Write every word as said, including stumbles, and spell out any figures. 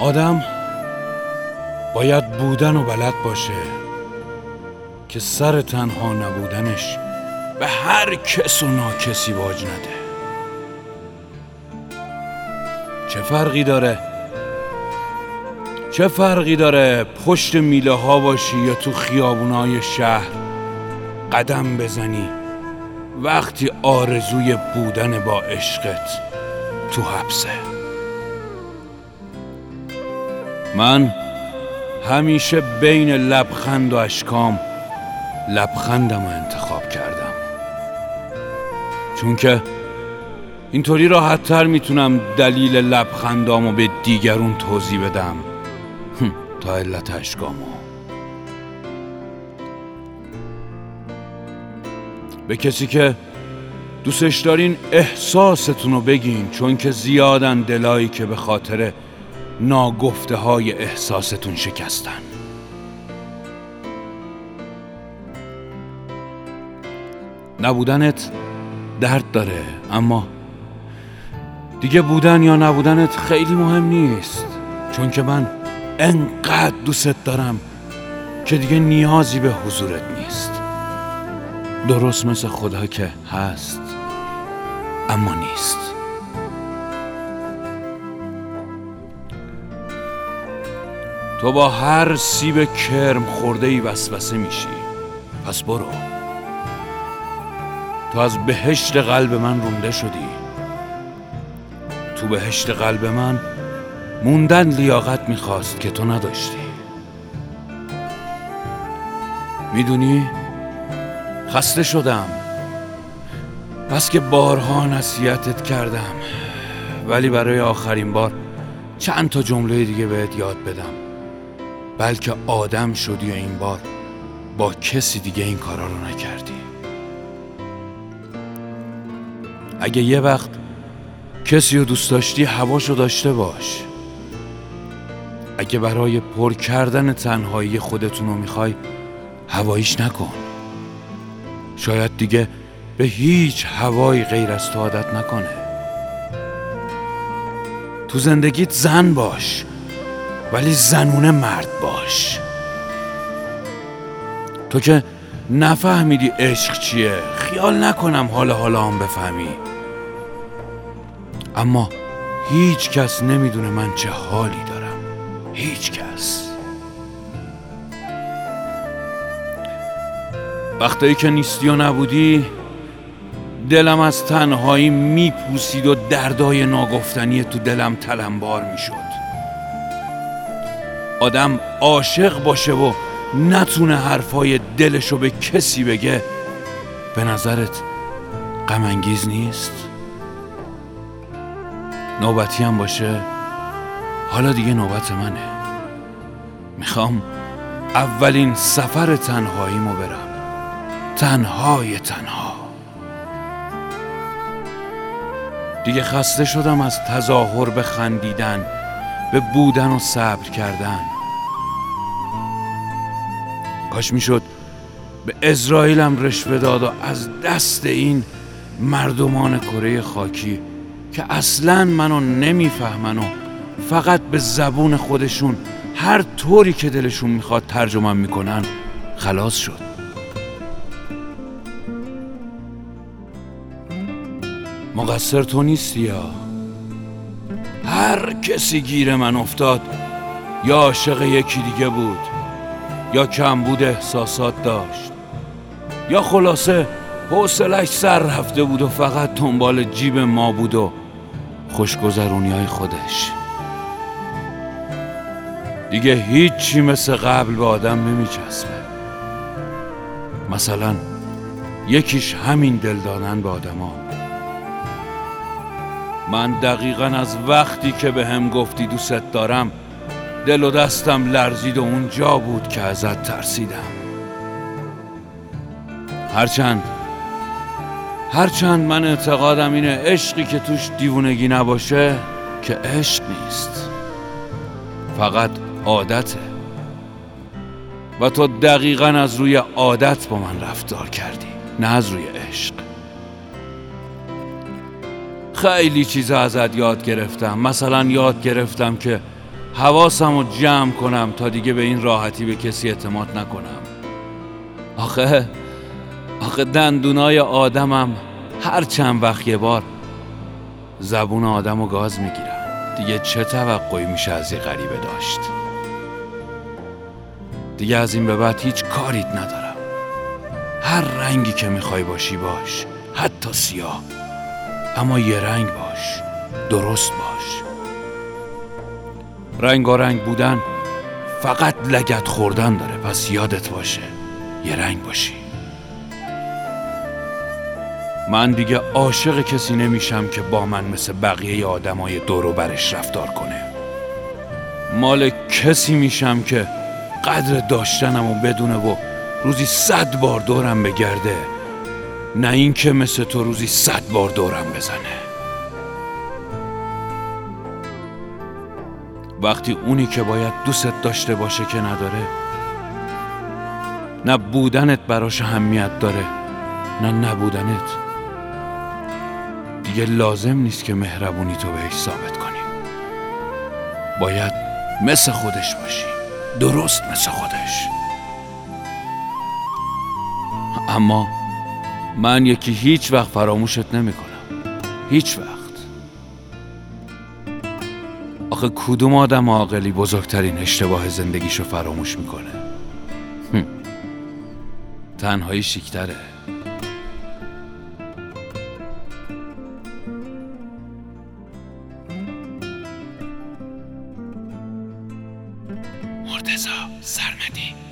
آدم باید بودن و بلد باشه که سر تنها نبودنش به هر کس و ناکسی باج نده. چه فرقی داره؟ چه فرقی داره پشت میله ها باشی یا تو خیابونای شهر قدم بزنی وقتی آرزوی بودن با عشقت تو حبسه؟ من همیشه بین لبخند و اشکام لبخندم رو انتخاب کردم، چون که اینطوری راحت تر میتونم دلیل لبخندامو به دیگرون توضیح بدم تا علت اشکامو. به کسی که دوستش دارین احساستون رو بگین، چون که زیادن دلایی که به خاطر ناگفته های احساستون شکستن. نبودنت درد داره، اما دیگه بودن یا نبودنت خیلی مهم نیست، چون که من انقدر دوست دارم که دیگه نیازی به حضورت نیست. درست مثل خدا که هست اما نیست. تو با هر سیب کرم خورده ای وسوسه میشی، پس برو. تو از بهشت قلب من رونده شدی. تو بهشت قلب من موندن لیاقت میخواست که تو نداشتی. میدونی خسته شدم، بس که بارها نصیحتت کردم، ولی برای آخرین بار چند تا جمله دیگه بهت یاد بدم، بلکه آدم شدی و این بار با کسی دیگه این کارا رو نکردی. اگه یه وقت کسی رو دوست داشتی هواشو داشته باش. اگه برای پر کردن تنهایی خودتون رو میخوای هواییش نکن. شاید دیگه به هیچ هوایی غیر از تو عادت نکنه. تو زندگیت زن باش، ولی زنونه مرد باش. تو که نفهمیدی عشق چیه، خیال نکنم حالا حالا هم بفهمی، اما هیچ کس نمیدونه من چه حالی دارم. هیچ کس. وقتایی که نیستی و نبودی دلم از تنهایی میپوسید و دردای ناگفتنی تو دلم تلمبار میشد. آدم عاشق باشه و نتونه حرفای دلشو به کسی بگه، به نظرت غم انگیز نیست؟ نوبتی هم باشه، حالا دیگه نوبت منه. میخوام اولین سفر تنهاییمو برم، تنهای تنها. دیگه خسته شدم از تظاهر به خندیدن، به بودن و صبر کردن. کاش میشد به اسرائیلم رشوه داد و از دست این مردمان کره خاکی که اصلاً منو نمیفهمن و فقط به زبون خودشون هر طوری که دلشون میخواد ترجمه میکنن خلاص شد. مقصر تو نیستی، یا هر کسی گیر من افتاد یا عاشق یکی دیگه بود، یا کمبود احساسات داشت، یا خلاصه حوصله‌اش سر رفته بود و فقط دنبال جیب ما بود و خوشگذرونی‌های خودش. دیگه هیچی مثل قبل به آدم نمیچسبه. مثلا یکیش همین دل دادن به آدما. من دقیقاً از وقتی که به هم گفتی دوست دارم دل و دستم لرزید و اونجا بود که ازت ترسیدم. هرچند هرچند من اعتقادم اینه عشقی که توش دیوونگی نباشه که عشق نیست، فقط عادته. و تو دقیقاً از روی عادت با من رفتار کردی، نه از روی عشق. خیلی چیزا ازت یاد گرفتم. مثلا یاد گرفتم که حواسم رو جمع کنم تا دیگه به این راحتی به کسی اعتماد نکنم. آخه آخه دندونای آدمم هر چند وقت یه بار زبون آدم رو گاز میگیرن. دیگه چه توقعی میشه از یه غریبه داشت؟ دیگه از این به بعد هیچ کاریت ندارم. هر رنگی که میخوای باشی باش، حتی سیاه، اما یه رنگ باش، درست باش. رنگارنگ بودن فقط لگد خوردن داره، پس یادت باشه یه رنگ باشی. من دیگه عاشق کسی نمیشم که با من مثل بقیه آدمای دور و برش رفتار کنه. مال کسی میشم که قدر داشتنمو بدونه و روزی صد بار دورم بگرده، نه این که مثل تو روزی صد بار دورم بزنه. وقتی اونی که باید دوست داشته باشه که نداره، نه بودنت براش اهمیت داره نه نبودنت، دیگه لازم نیست که مهربونی تو بهش ثابت کنی. باید مثل خودش باشی، درست مثل خودش. اما من یکی هیچ وقت فراموشت نمی کنم، هیچ وقت. آخه کدوم آدم عاقلی بزرگترین اشتباه زندگیشو فراموش میکنه؟ تنهایی شیکتره. مرتضی سرمدی.